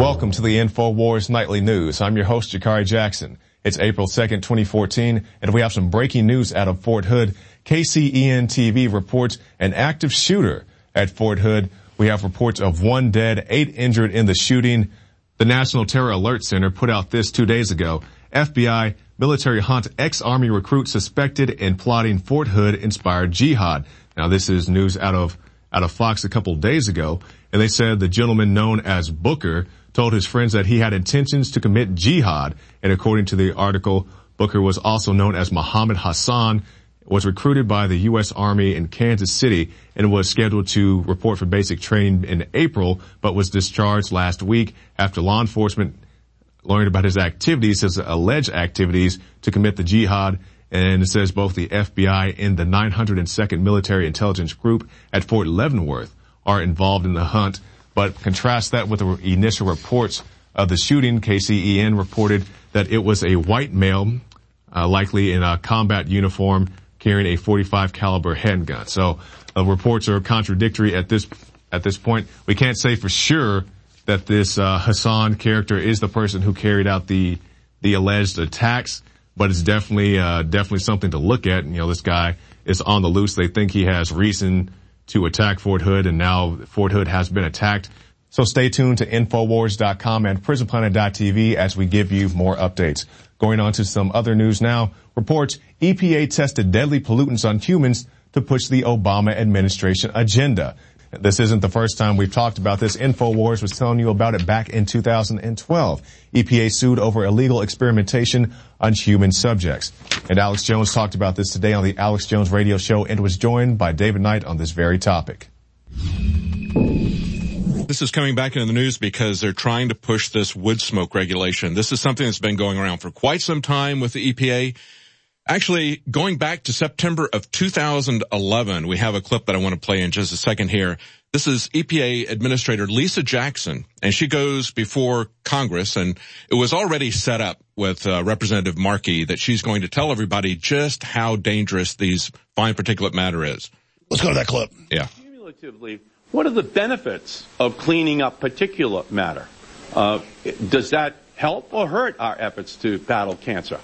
Welcome to the InfoWars Nightly News. I'm your host, Jakari Jackson. It's April 2nd, 2014, and we have some breaking news out of Fort Hood. KCEN-TV reports an active shooter at Fort Hood. We have reports of 1 dead, 8 injured in the shooting. The National Terror Alert Center put out this 2 days ago. FBI military hunt ex-Army recruit suspected in plotting Fort Hood-inspired jihad. Now, this is news out of Fox a couple days ago, and they said the gentleman known as Booker told his friends that he had intentions to commit jihad. And according to the article, Booker was also known as Muhammad Hassan, was recruited by the U.S. Army in Kansas City and was scheduled to report for basic training in April, but was discharged last week after law enforcement learned about his activities, his alleged activities to commit the jihad. And it says both the FBI and the 902nd Military Intelligence Group at Fort Leavenworth are involved in the hunt. But contrast that with the initial reports of the shooting. KCEN reported that it was a white male, likely in a combat uniform, carrying a .45 caliber handgun. So reports are contradictory at this point. We can't say for sure that this Hassan character is the person who carried out the alleged attacks, but it's definitely something to look at. You know, this guy is on the loose. They think he has reason to attack Fort Hood, and now Fort Hood has been attacked. So stay tuned to Infowars.com and PrisonPlanet.tv as we give you more updates. Going on to some other news now. Reports EPA tested deadly pollutants on humans to push the Obama administration agenda. This isn't the first time we've talked about this. InfoWars was telling you about it back in 2012. EPA sued over illegal experimentation on human subjects. And Alex Jones talked about this today on the Alex Jones Radio Show and was joined by David Knight on this very topic. This is coming back into the news because they're trying to push this wood smoke regulation. This is something that's been going around for quite some time with the EPA. Actually, going back to September of 2011, we have a clip that I want to play in just a second here. This is EPA Administrator Lisa Jackson, and she goes before Congress, and it was already set up with Representative Markey that she's going to tell everybody just how dangerous these fine particulate matter is. Let's go to that clip. Yeah. Cumulatively, what are the benefits of cleaning up particulate matter? Does that help or hurt our efforts to battle cancer?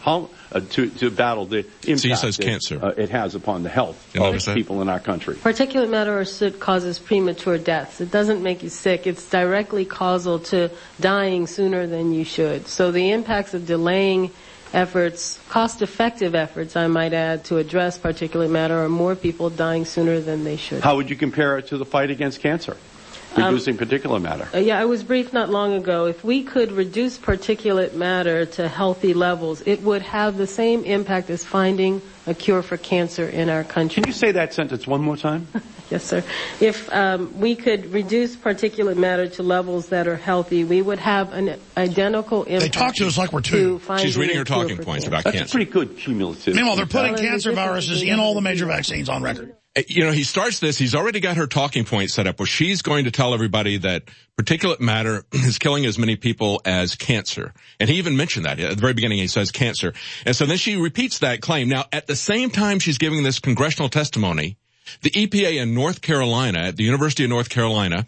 To battle the impact it has upon the health of people in our country? Particulate matter or soot causes premature deaths. It doesn't make you sick. It's directly causal to dying sooner than you should. So the impacts of delaying efforts, cost-effective efforts, I might add, to address particulate matter are more people dying sooner than they should. How would you compare it to the fight against cancer? Reducing particulate matter. I was briefed not long ago. If we could reduce particulate matter to healthy levels, it would have the same impact as finding a cure for cancer in our country. Can you say that sentence one more time? Yes, sir. If we could reduce particulate matter to levels that are healthy, we would have an identical impact. They talk to us like we're two. She's reading her talking points about cancer. That's pretty good cumulative. Meanwhile, they're putting cancer viruses in all the major vaccines on record. You know, he starts this, he's already got her talking point set up where she's going to tell everybody that particulate matter is killing as many people as cancer. And he even mentioned that at the very beginning. He says cancer. And so then she repeats that claim. Now, at the same time she's giving this congressional testimony, the EPA in North Carolina, at the University of North Carolina,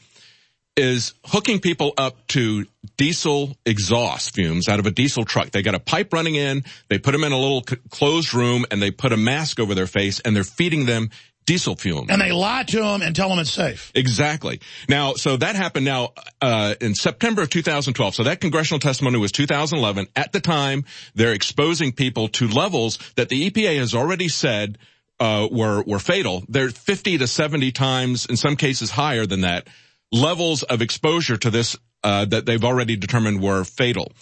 is hooking people up to diesel exhaust fumes out of a diesel truck. They got a pipe running in, they put them in a little closed room, and they put a mask over their face, and they're feeding them diesel fumes. And they lie to them and tell them it's safe. Exactly. Now, so that happened now in September of 2012. So that congressional testimony was 2011. At the time, they're exposing people to levels that the EPA has already said were fatal. They're 50 to 70 times, in some cases higher than that, levels of exposure to this that they've already determined were fatal.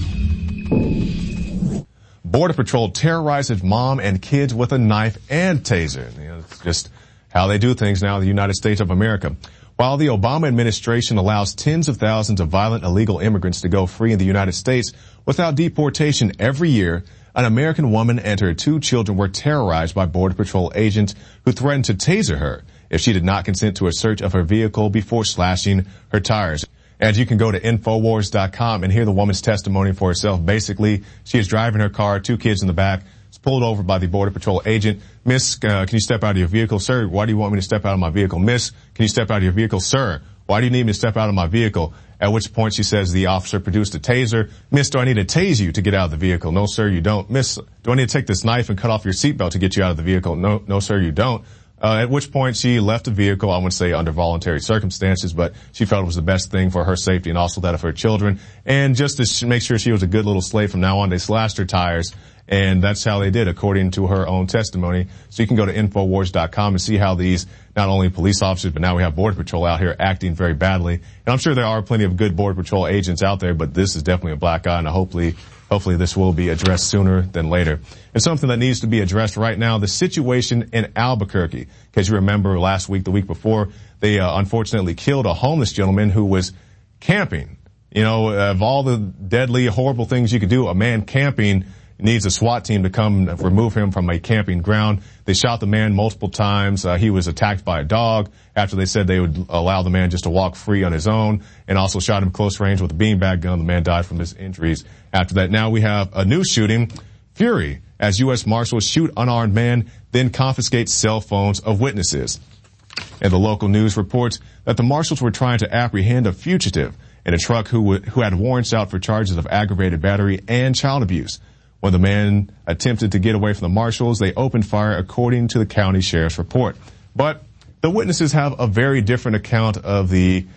Border Patrol terrorizes mom and kids with a knife and taser. You know, it's just how they do things now in the United States of America. While the Obama administration allows tens of thousands of violent illegal immigrants to go free in the United States without deportation every year, an American woman and her 2 children were terrorized by Border Patrol agents who threatened to taser her if she did not consent to a search of her vehicle before slashing her tires. And you can go to Infowars.com and hear the woman's testimony for herself. Basically, she is driving her car, 2 kids in the back. It's pulled over by the Border Patrol agent. Miss, can you step out of your vehicle? Sir, why do you want me to step out of my vehicle? Miss, can you step out of your vehicle? Sir, why do you need me to step out of my vehicle? At which point she says the officer produced a taser. Miss, do I need to tase you to get out of the vehicle? No, sir, you don't. Miss, do I need to take this knife and cut off your seatbelt to get you out of the vehicle? No, sir, you don't. At which point she left the vehicle, I wouldn't say under voluntary circumstances, but she felt it was the best thing for her safety and also that of her children. And just to make sure she was a good little slave from now on, they slashed her tires. And that's how they did, according to her own testimony. So you can go to Infowars.com and see how these, not only police officers, but now we have Border Patrol out here acting very badly. And I'm sure there are plenty of good Border Patrol agents out there, but this is definitely a black eye, and hopefully this will be addressed sooner than later. And something that needs to be addressed right now, the situation in Albuquerque. Because you remember last week, the week before, they unfortunately killed a homeless gentleman who was camping. You know, of all the deadly, horrible things you could do, a man camping needs a SWAT team to come remove him from a camping ground. They shot the man multiple times. He was attacked by a dog after they said they would allow the man just to walk free on his own, and also shot him close range with a beanbag gun. The man died from his injuries after that. Now we have a new shooting. Fury as U.S. Marshals shoot unarmed man, then confiscate cell phones of witnesses. And the local news reports that the marshals were trying to apprehend a fugitive in a truck who had warrants out for charges of aggravated battery and child abuse. When the man attempted to get away from the marshals, they opened fire, according to the county sheriff's report. But the witnesses have a very different account of the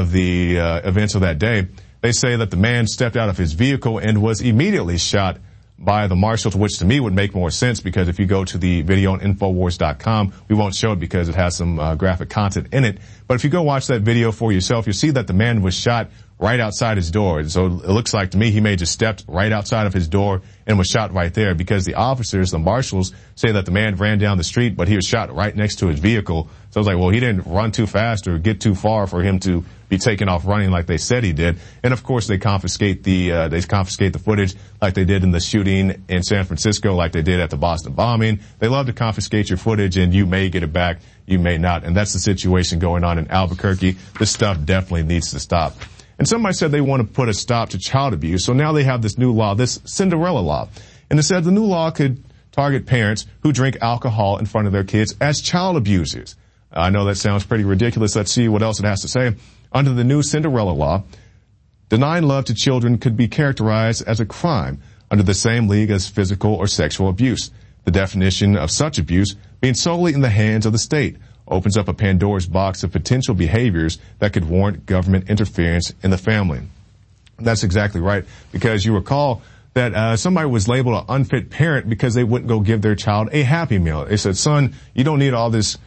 events of that day. They say that the man stepped out of his vehicle and was immediately shot by the marshals, which to me would make more sense, because if you go to the video on Infowars.com, we won't show it because it has some graphic content in it. But if you go watch that video for yourself, you'll see that the man was shot right outside his door. So it looks like to me he may just stepped right outside of his door and was shot right there, because the officers, the marshals, say that the man ran down the street, but he was shot right next to his vehicle. So I was like, well, he didn't run too fast or get too far for him to be taken off running like they said he did. And of course they confiscate the footage like they did in the shooting in San Francisco, like they did at the Boston bombing. They love to confiscate your footage, and you may get it back, you may not. And that's the situation going on in Albuquerque. This stuff definitely needs to stop. And somebody said they want to put a stop to child abuse. So now they have this new law, this Cinderella law. And it said the new law could target parents who drink alcohol in front of their kids as child abusers. I know that sounds pretty ridiculous. Let's see what else it has to say. Under the new Cinderella law, denying love to children could be characterized as a crime under the same league as physical or sexual abuse. The definition of such abuse being solely in the hands of the state opens up a Pandora's box of potential behaviors that could warrant government interference in the family. That's exactly right, because you recall that somebody was labeled an unfit parent because they wouldn't go give their child a Happy Meal. They said, son, you don't need all this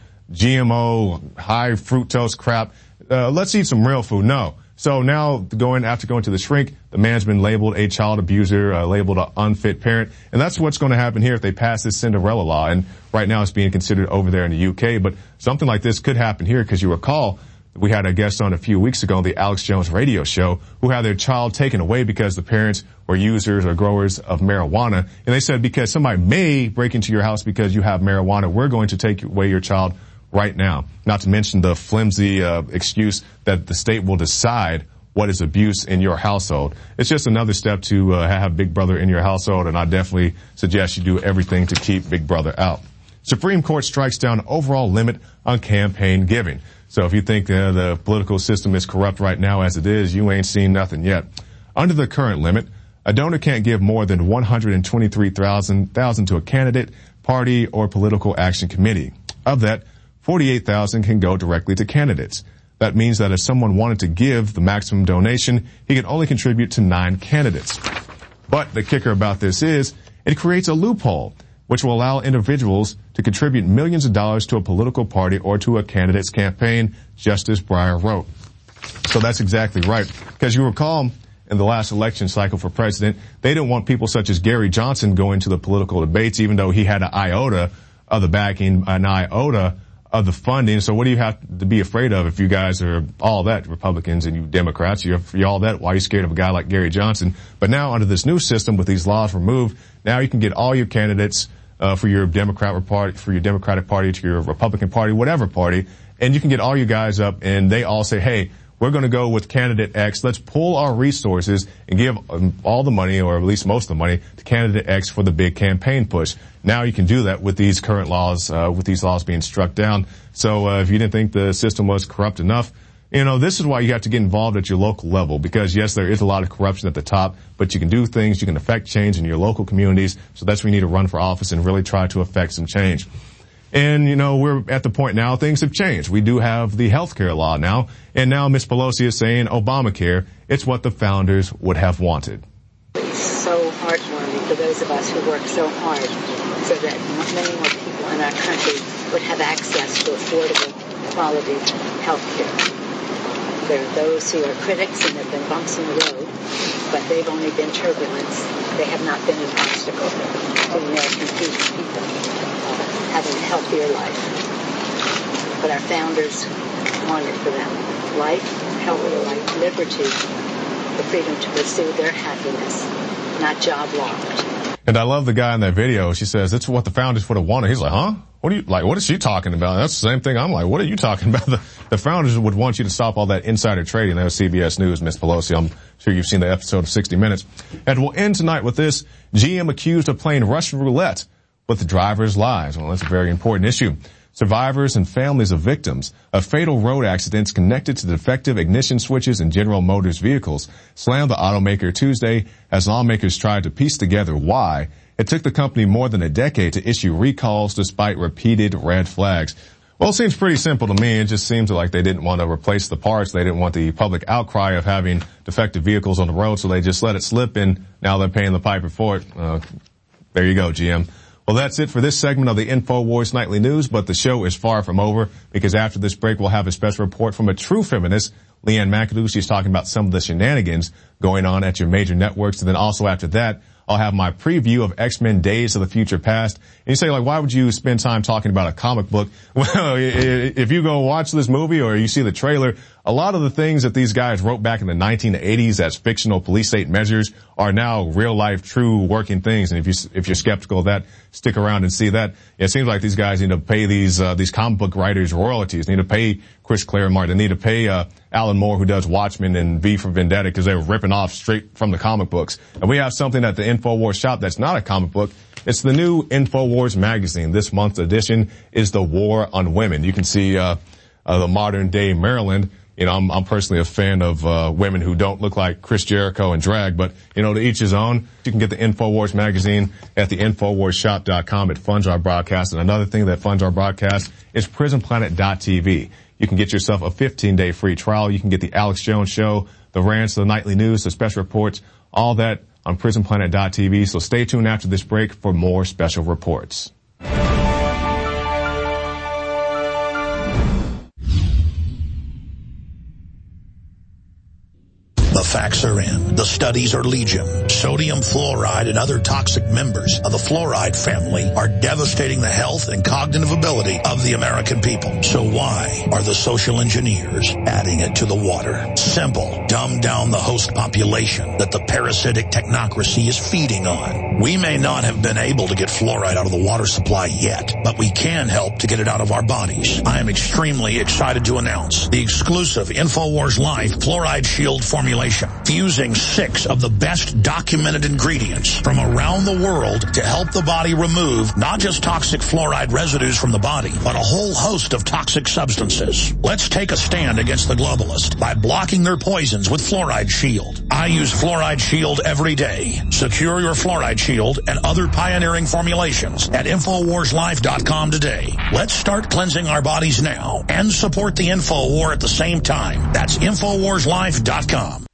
GMO, high fructose crap. Let's eat some real food. No. So now after going to the shrink, the man's been labeled a child abuser, labeled an unfit parent. And that's what's going to happen here if they pass this Cinderella law. And right now it's being considered over there in the UK. But something like this could happen here, because you recall we had a guest on a few weeks ago on the Alex Jones radio show who had their child taken away because the parents were users or growers of marijuana. And they said, because somebody may break into your house because you have marijuana, we're going to take away your child right now. Not to mention the flimsy excuse that the state will decide what is abuse in your household. It's just another step to have Big Brother in your household, and I definitely suggest you do everything to keep Big Brother out. Supreme Court strikes down overall limit on campaign giving. So if you think the political system is corrupt right now as it is, you ain't seen nothing yet. Under the current limit, a donor can't give more than $123,000 to a candidate, party, or political action committee. Of that, $48,000 can go directly to candidates. That means that if someone wanted to give the maximum donation, he can only contribute to 9 candidates. But the kicker about this is it creates a loophole which will allow individuals to contribute millions of dollars to a political party or to a candidate's campaign, Justice Breyer wrote. So that's exactly right. Because you recall in the last election cycle for president, they didn't want people such as Gary Johnson going to the political debates, even though he had an iota of the backing, an iota of the funding. So what do you have to be afraid of if you guys are all that, Republicans and you Democrats, you're all that? Why are you scared of a guy like Gary Johnson? But now under this new system with these laws removed, now you can get all your candidates for your Democratic Party, to your Republican Party, whatever party, and you can get all you guys up and they all say, hey, we're going to go with candidate X. Let's pull our resources and give all the money, or at least most of the money, to candidate X for the big campaign push. Now you can do that with these current laws, with these laws being struck down. So if you didn't think the system was corrupt enough, This is why you have to get involved at your local level, because yes, there is a lot of corruption at the top, but you can do things, you can affect change in your local communities. So that's where you need to run for office and really try to affect some change. And, we're at the point now, things have changed. We do have the healthcare law now, and now Ms. Pelosi is saying Obamacare, it's what the founders would have wanted. It's so heartwarming for those of us who work so hard so that many more people in our country would have access to affordable, quality health care. There are those who are critics and there have been bumps in the road, but they've only been turbulence. They have not been an obstacle to American people having a healthier life. But our founders wanted for them life, healthier life, liberty, the freedom to pursue their happiness, not job locked. And I love the guy in that video. She says, "It's what the founders would have wanted." He's like, huh? What is she talking about? That's the same thing. I'm like, what are you talking about? The founders would want you to stop all that insider trading. That was CBS News, Ms. Pelosi. I'm sure you've seen the episode of 60 Minutes. And we'll end tonight with this. GM accused of playing Russian roulette with the drivers' lives. Well, that's a very important issue. Survivors and families of victims of fatal road accidents connected to defective ignition switches in General Motors vehicles slammed the automaker Tuesday as lawmakers tried to piece together why it took the company more than a decade to issue recalls despite repeated red flags. Well, it seems pretty simple to me. It just seems like they didn't want to replace the parts. They didn't want the public outcry of having defective vehicles on the road, so they just let it slip, and now they're paying the piper for it. There you go, GM. Well, that's it for this segment of the InfoWars Nightly News, but the show is far from over, because after this break, we'll have a special report from a true feminist, Leanne McAdoo. She's talking about some of the shenanigans going on at your major networks. And then also after that, I'll have my preview of X-Men Days of the Future Past. And you say, like, why would you spend time talking about a comic book? Well, if you go watch this movie or you see the trailer, a lot of the things that these guys wrote back in the 1980s as fictional police state measures are now real life, true working things. And if you're skeptical of that, stick around and see that. It seems like these guys need to pay these comic book writers royalties. They need to pay Chris Claremont. They need to pay, Alan Moore, who does Watchmen and V for Vendetta, because they were ripping off straight from the comic books. And we have something at the InfoWars shop that's not a comic book. It's the new InfoWars magazine. This month's edition is The War on Women. You can see, the modern day Maryland. I'm personally a fan of women who don't look like Chris Jericho and drag, but, to each his own. You can get the InfoWars magazine at the InfoWarsShop.com. It funds our broadcast. And another thing that funds our broadcast is PrisonPlanet.tv. You can get yourself a 15-day free trial. You can get the Alex Jones Show, the rants, the nightly news, the special reports, all that on PrisonPlanet.tv. So stay tuned after this break for more special reports. The facts are in. The studies are legion. Sodium fluoride and other toxic members of the fluoride family are devastating the health and cognitive ability of the American people. So why are the social engineers adding it to the water? Simple. Dumb down the host population that the parasitic technocracy is feeding on. We may not have been able to get fluoride out of the water supply yet, but we can help to get it out of our bodies. I am extremely excited to announce the exclusive InfoWars Life Fluoride Shield formulation, fusing 6 of the best documented ingredients from around the world to help the body remove not just toxic fluoride residues from the body, but a whole host of toxic substances. Let's take a stand against the globalists by blocking their poisons with Fluoride Shield. I use Fluoride Shield every day. Secure your Fluoride Shield and other pioneering formulations at InfoWarsLife.com today. Let's start cleansing our bodies now and support the InfoWar at the same time. That's InfoWarsLife.com.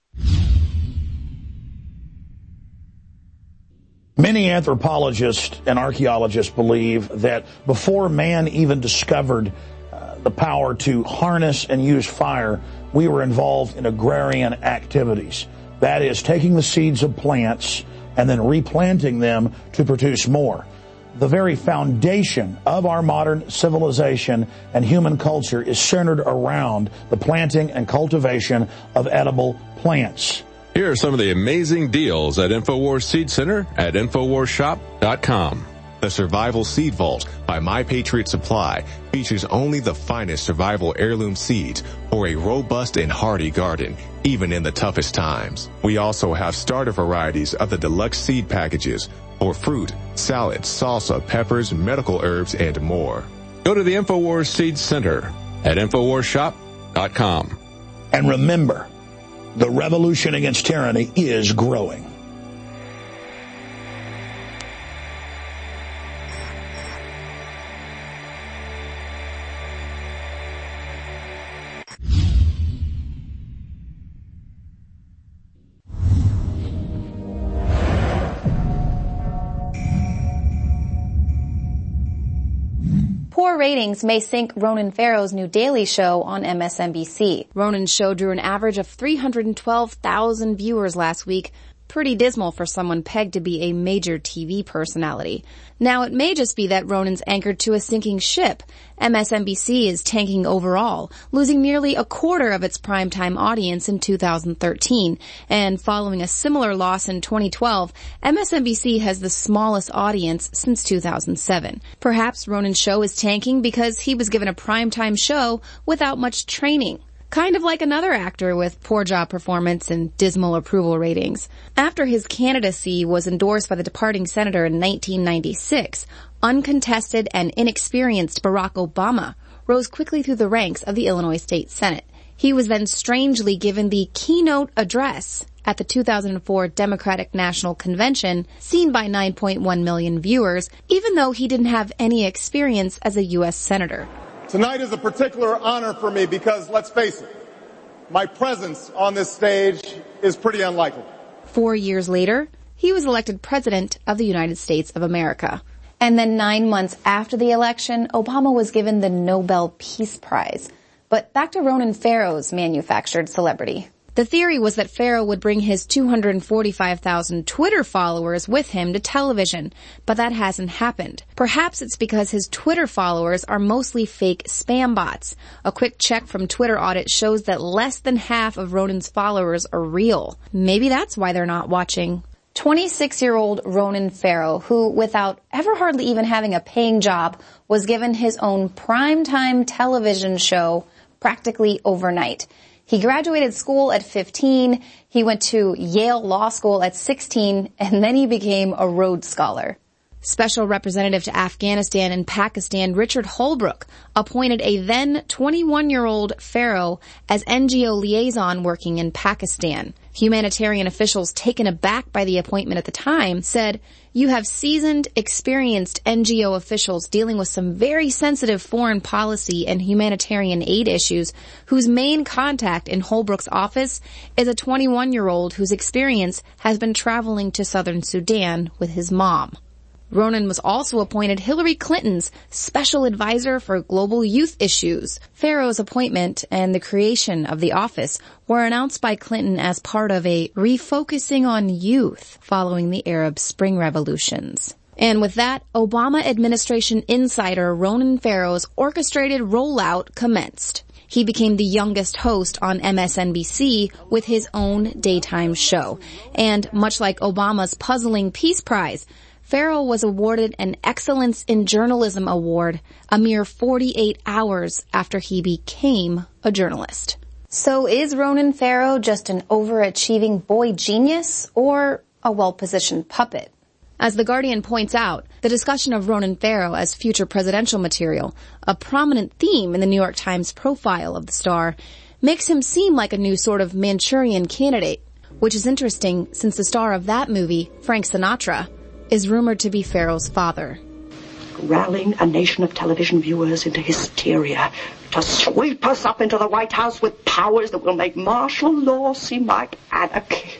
Many anthropologists and archaeologists believe that before man even discovered the power to harness and use fire, we were involved in agrarian activities. That is, taking the seeds of plants and then replanting them to produce more. The very foundation of our modern civilization and human culture is centered around the planting and cultivation of edible plants. Here are some of the amazing deals at InfoWars Seed Center at InfoWarsShop.com. The Survival Seed Vault by My Patriot Supply features only the finest survival heirloom seeds for a robust and hardy garden, even in the toughest times. We also have starter varieties of the deluxe seed packages for fruit, salad, salsa, peppers, medical herbs, and more. Go to the InfoWars Seed Center at InfoWarsShop.com. And remember, the revolution against tyranny is growing. Poor ratings may sink Ronan Farrow's new Daily Show on MSNBC. Ronan's show drew an average of 312,000 viewers last week. Pretty dismal for someone pegged to be a major TV personality. Now, it may just be that Ronan's anchored to a sinking ship. MSNBC is tanking overall, losing nearly a quarter of its primetime audience in 2013. And following a similar loss in 2012, MSNBC has the smallest audience since 2007. Perhaps Ronan's show is tanking because he was given a primetime show without much training. Kind of like another actor with poor job performance and dismal approval ratings. After his candidacy was endorsed by the departing senator in 1996, uncontested and inexperienced Barack Obama rose quickly through the ranks of the Illinois State Senate. He was then strangely given the keynote address at the 2004 Democratic National Convention, seen by 9.1 million viewers, even though he didn't have any experience as a U.S. senator. Tonight is a particular honor for me because, let's face it, my presence on this stage is pretty unlikely. 4 years later, he was elected President of the United States of America. And then 9 months after the election, Obama was given the Nobel Peace Prize. But back to Ronan Farrow's manufactured celebrity. The theory was that Farrow would bring his 245,000 Twitter followers with him to television, but that hasn't happened. Perhaps it's because his Twitter followers are mostly fake spam bots. A quick check from Twitter audit shows that less than half of Ronan's followers are real. Maybe that's why they're not watching. 26-year-old Ronan Farrow, who, without ever hardly even having a paying job, was given his own primetime television show practically overnight. He graduated school at 15, he went to Yale Law School at 16, and then he became a Rhodes Scholar. Special Representative to Afghanistan and Pakistan Richard Holbrooke appointed a then 21-year-old Farrow as NGO liaison working in Pakistan. Humanitarian officials, taken aback by the appointment at the time, said, "You have seasoned, experienced NGO officials dealing with some very sensitive foreign policy and humanitarian aid issues whose main contact in Holbrooke's office is a 21-year-old whose experience has been traveling to southern Sudan with his mom." Ronan was also appointed Hillary Clinton's special advisor for global youth issues. Farrow's appointment and the creation of the office were announced by Clinton as part of a refocusing on youth following the Arab Spring revolutions. And with that, Obama administration insider Ronan Farrow's orchestrated rollout commenced. He became the youngest host on MSNBC with his own daytime show. And much like Obama's puzzling Peace Prize, Farrow was awarded an Excellence in Journalism Award a mere 48 hours after he became a journalist. So is Ronan Farrow just an overachieving boy genius or a well-positioned puppet? As The Guardian points out, the discussion of Ronan Farrow as future presidential material, a prominent theme in the New York Times profile of the star, makes him seem like a new sort of Manchurian candidate, which is interesting since the star of that movie, Frank Sinatra, is rumored to be Farrow's father. Rallying a nation of television viewers into hysteria to sweep us up into the White House with powers that will make martial law seem like anarchy.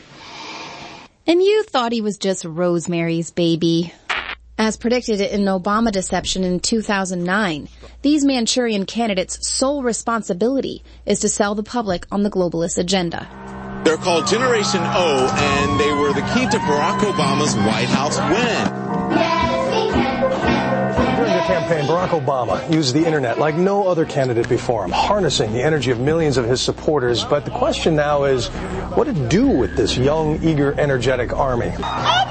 And you thought he was just Rosemary's Baby. As predicted in Obama Deception in 2009, these Manchurian candidates' sole responsibility is to sell the public on the globalist agenda. They're called Generation O, and they were the key to Barack Obama's White House win. During the campaign, Barack Obama used the internet like no other candidate before him, harnessing the energy of millions of his supporters. But the question now is, what to do with this young, eager, energetic army? It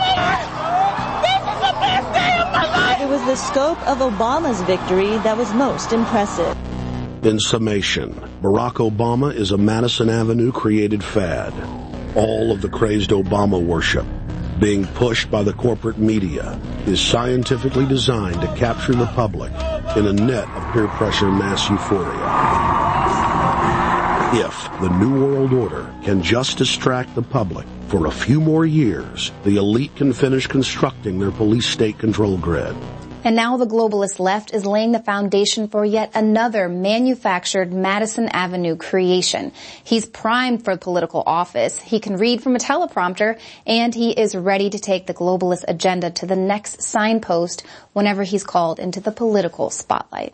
was the scope of Obama's victory that was most impressive. In summation, Barack Obama is a Madison Avenue created fad. All of the crazed Obama worship, being pushed by the corporate media, is scientifically designed to capture the public in a net of peer pressure mass euphoria. If the New World Order can just distract the public for a few more years, the elite can finish constructing their police state control grid. And now the globalist left is laying the foundation for yet another manufactured Madison Avenue creation. He's primed for political office. He can read from a teleprompter, and he is ready to take the globalist agenda to the next signpost whenever he's called into the political spotlight.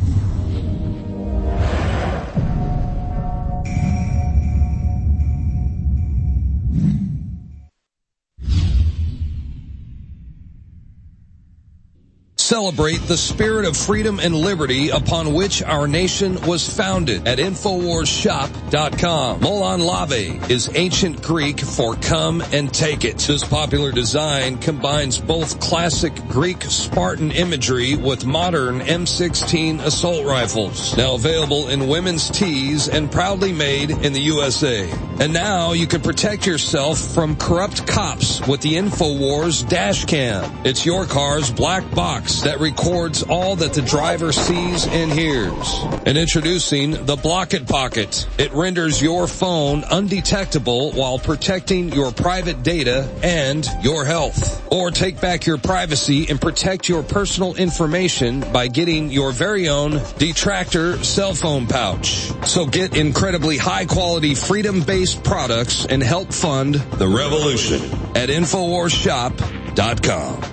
Celebrate the spirit of freedom and liberty upon which our nation was founded at InfoWarsShop.com. Molon Lave is ancient Greek for come and take it. This popular design combines both classic Greek Spartan imagery with modern M16 assault rifles. Now available in women's tees and proudly made in the USA. And now you can protect yourself from corrupt cops with the InfoWars dash cam. It's your car's black box that records all that the driver sees and hears. And introducing the Block It Pocket. It renders your phone undetectable while protecting your private data and your health. Or take back your privacy and protect your personal information by getting your very own Detractor cell phone pouch. So get incredibly high quality freedom-based products and help fund the revolution at InfoWarsShop.com.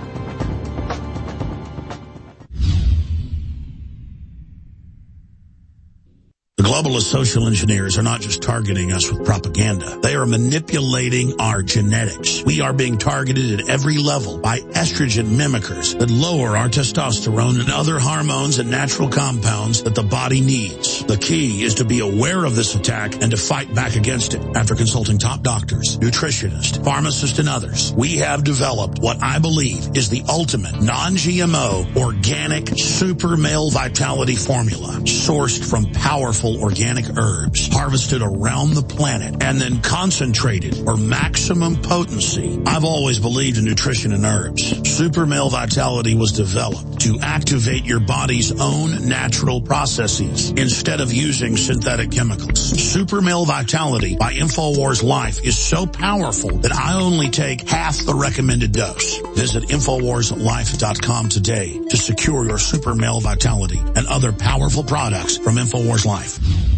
The globalist social engineers are not just targeting us with propaganda. They are manipulating our genetics. We are being targeted at every level by estrogen mimickers that lower our testosterone and other hormones and natural compounds that the body needs. The key is to be aware of this attack and to fight back against it. After consulting top doctors, nutritionists, pharmacists, and others, we have developed what I believe is the ultimate non-GMO organic super male vitality formula sourced from powerful organic herbs harvested around the planet and then concentrated for maximum potency. I've always believed in nutrition and herbs. Super Male Vitality was developed to activate your body's own natural processes instead of using synthetic chemicals. Super Male Vitality by InfoWars Life is so powerful that I only take half the recommended dose. Visit InfoWarsLife.com today to secure your Super Male Vitality and other powerful products from InfoWars Life.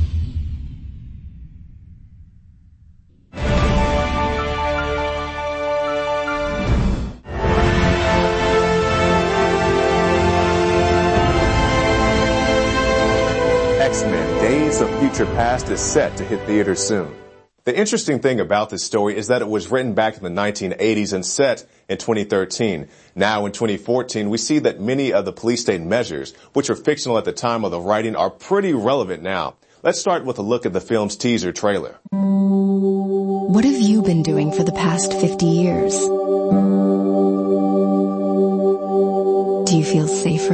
X-Men: Days of Future Past is set to hit theaters soon. The interesting thing about this story is that it was written back in the 1980s and set in 2013. Now in 2014, we see that many of the police state measures, which were fictional at the time of the writing, are pretty relevant now. Let's start with a look at the film's teaser trailer. What have you been doing for the past 50 years? Do you feel safer?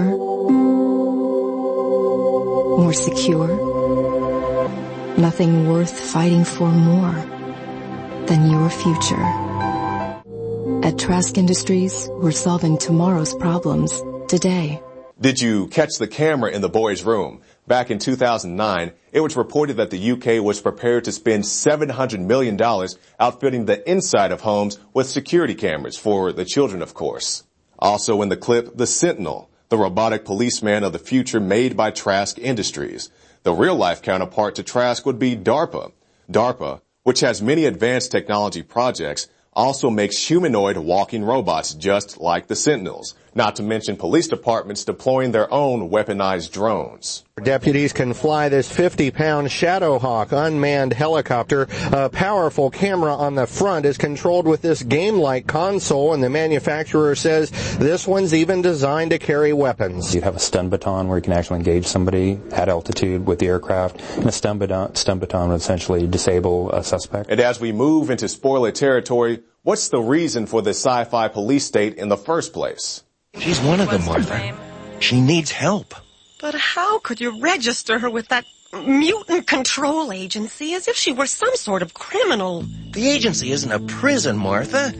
More secure? Nothing worth fighting for more than your future. At Trask Industries, we're solving tomorrow's problems today. Did you catch the camera in the boy's room? Back in 2009, it was reported that the UK was prepared to spend $700 million outfitting the inside of homes with security cameras for the children, of course. Also in the clip, the Sentinel, the robotic policeman of the future made by Trask Industries. The real-life counterpart to Trask would be DARPA. DARPA, which has many advanced technology projects, also makes humanoid walking robots just like the Sentinels, not to mention police departments deploying their own weaponized drones. Deputies can fly this 50-pound Shadowhawk unmanned helicopter. A powerful camera on the front is controlled with this game-like console, and the manufacturer says this one's even designed to carry weapons. You have a stun baton where you can actually engage somebody at altitude with the aircraft, and a stun baton would essentially disable a suspect. And as we move into spoiler territory, what's the reason for the sci-fi police state in the first place? She's one of them, Martha. She needs help. But how could you register her with that mutant control agency as if she were some sort of criminal? The agency isn't a prison, Martha.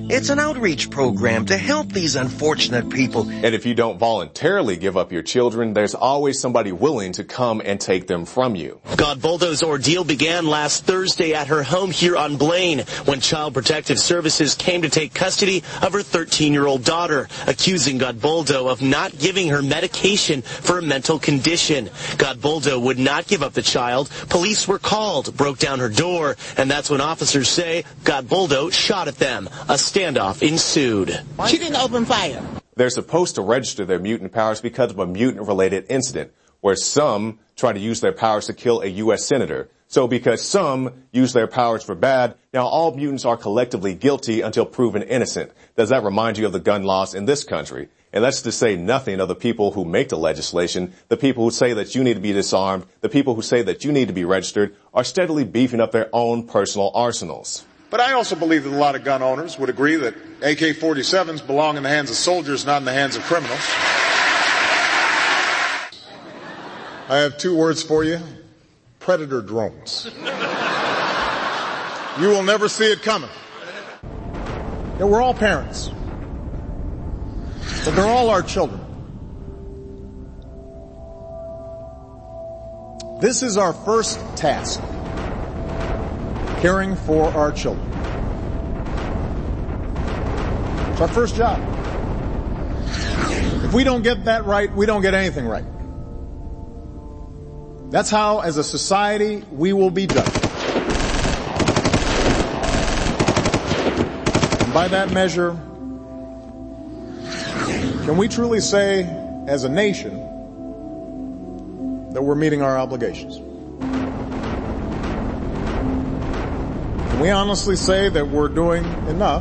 It's an outreach program to help these unfortunate people. And if you don't voluntarily give up your children, there's always somebody willing to come and take them from you. Godboldo's ordeal began last Thursday at her home here on Blaine when Child Protective Services came to take custody of her 13-year-old daughter, accusing Godboldo of not giving her medication for a mental condition. Godboldo would not give up the child. Police were called, broke down her door, and that's when officers say Godboldo shot at them. A standoff ensued. She didn't open fire. They're supposed to register their mutant powers because of a mutant-related incident, where some try to use their powers to kill a U.S. senator. So because some use their powers for bad, now all mutants are collectively guilty until proven innocent. Does that remind you of the gun laws in this country? And that's to say nothing of the people who make the legislation, the people who say that you need to be disarmed, the people who say that you need to be registered, are steadily beefing up their own personal arsenals. But I also believe that a lot of gun owners would agree that AK-47s belong in the hands of soldiers, not in the hands of criminals. I have 2 words for you. Predator drones. You will never see it coming. Yeah, we're all parents. But they're all our children. This is our first task. Caring for our children. It's our first job. If we don't get that right, we don't get anything right. That's how, as a society, we will be judged. And by that measure, can we truly say, as a nation, that we're meeting our obligations? Can we honestly say that we're doing enough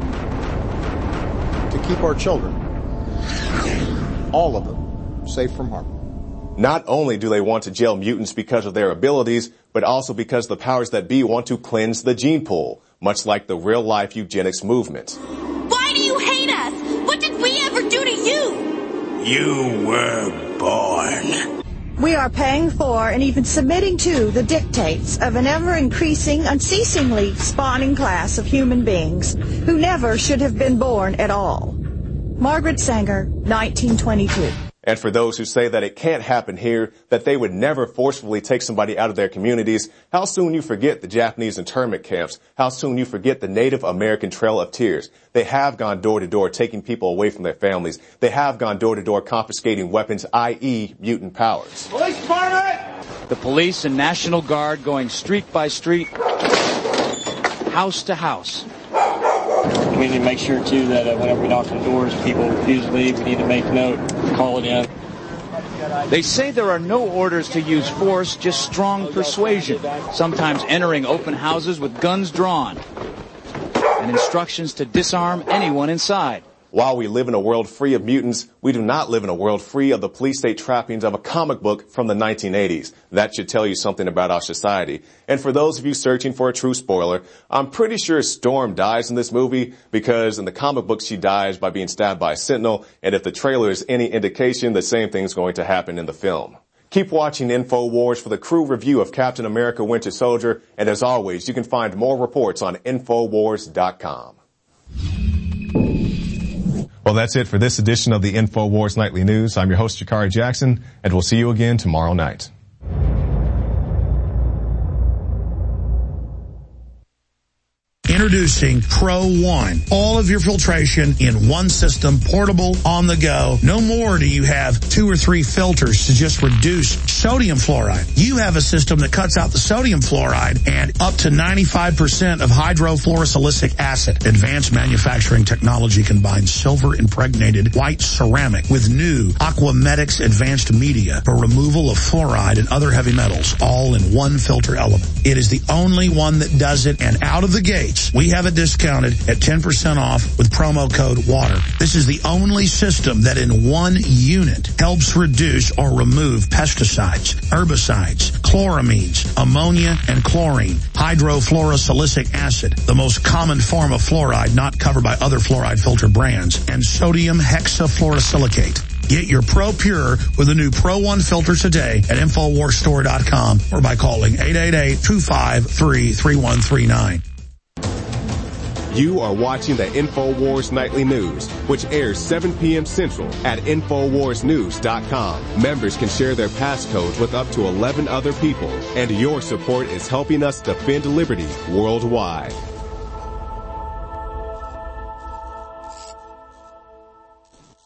to keep our children, all of them, safe from harm? Not only do they want to jail mutants because of their abilities, but also because the powers that be want to cleanse the gene pool, much like the real-life eugenics movement. Why do you hate us? What did we ever do to you? You were born. We are paying for and even submitting to the dictates of an ever-increasing, unceasingly spawning class of human beings who never should have been born at all. Margaret Sanger, 1922. And for those who say that it can't happen here, that they would never forcefully take somebody out of their communities, how soon you forget the Japanese internment camps, how soon you forget the Native American Trail of Tears. They have gone door to door taking people away from their families. They have gone door to door confiscating weapons, i.e. mutant powers. Police department! The police and National Guard going street by street, house to house. We need to make sure, too, that whenever we knock on the doors, people refuse to leave. We need to make note, call it in. They say there are no orders to use force, just strong persuasion, sometimes entering open houses with guns drawn, and instructions to disarm anyone inside. While we live in a world free of mutants, we do not live in a world free of the police state trappings of a comic book from the 1980s. That should tell you something about our society. And for those of you searching for a true spoiler, I'm pretty sure Storm dies in this movie because in the comic book she dies by being stabbed by a sentinel, and if the trailer is any indication, the same thing's going to happen in the film. Keep watching InfoWars for the crew review of Captain America Winter Soldier, and as always, you can find more reports on Infowars.com. Well, that's it for this edition of the InfoWars Nightly News. I'm your host, Jakari Jackson, and we'll see you again tomorrow night. Introducing Pro One. All of your filtration in one system, portable, on the go. No more do you have 2 or 3 filters to just reduce sodium fluoride. You have a system that cuts out the sodium fluoride and up to 95% of hydrofluorosilicic acid. Advanced manufacturing technology combines silver-impregnated white ceramic with new Aquamedics advanced media for removal of fluoride and other heavy metals, all in one filter element. It is the only one that does it, and out of the gates, we have it discounted at 10% off with promo code WATER. This is the only system that in one unit helps reduce or remove pesticides, herbicides, chloramines, ammonia, and chlorine, hydrofluorosilicic acid, the most common form of fluoride not covered by other fluoride filter brands, and sodium hexafluorosilicate. Get your Pro Pure with the new Pro One filter today at InfoWarsStore.com or by calling 888-253-3139. You are watching the InfoWars Nightly News, which airs 7 p.m. Central at InfoWarsNews.com. Members can share their passcodes with up to 11 other people, and your support is helping us defend liberty worldwide.